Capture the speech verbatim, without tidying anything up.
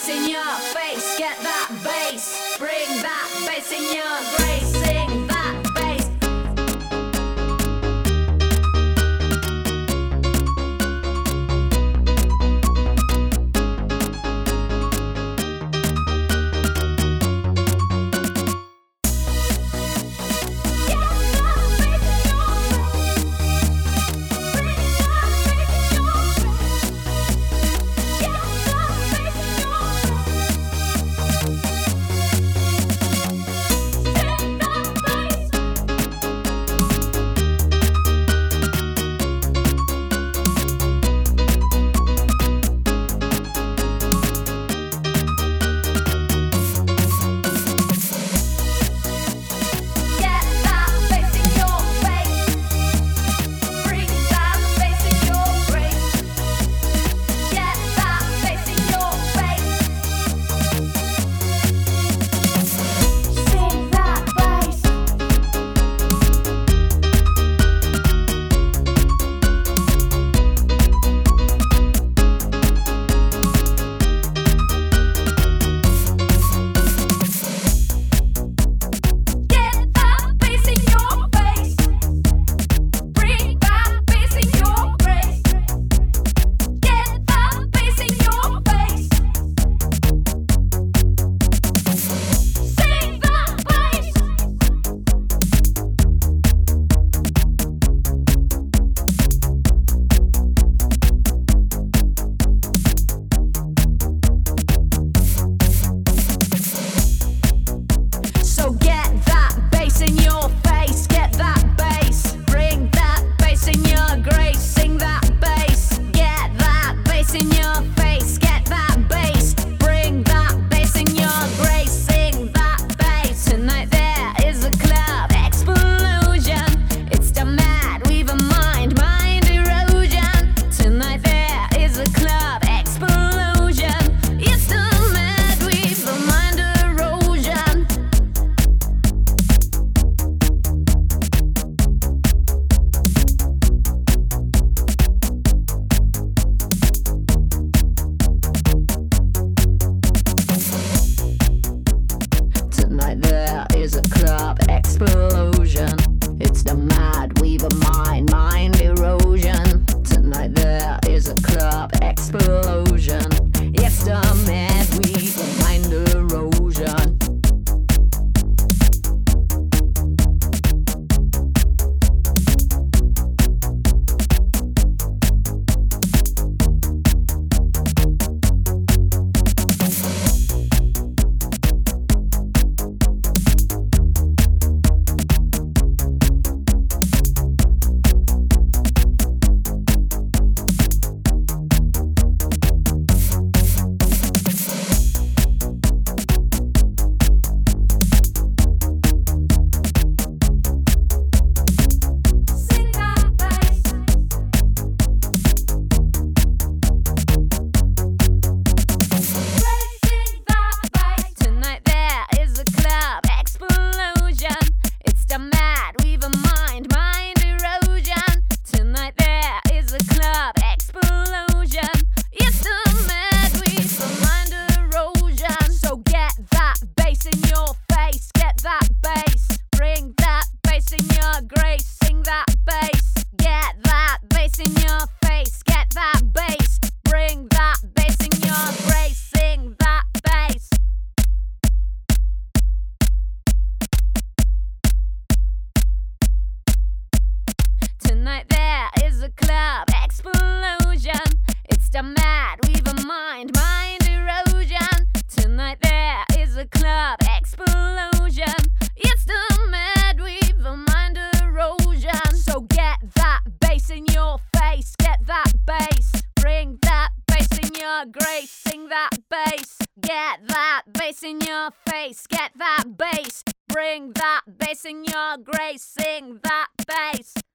bass in your face, get that bass, bring that bass in your grace, sing that bass. Is a club explosion. It's the mad weaver mind, mind erosion. Tonight there is a club explosion. It's the mad weaver mind erosion. Tonight there is a club explosion. It's the mad weaver mind, mind erosion. Tonight there is a club explosion. It's the mad weaver mind erosion. So get that bass in your face, get that bass, bring that bass in your grace, sing that bass. Get that bass in your face, get that bass, bring that bass in your grace, sing that bass.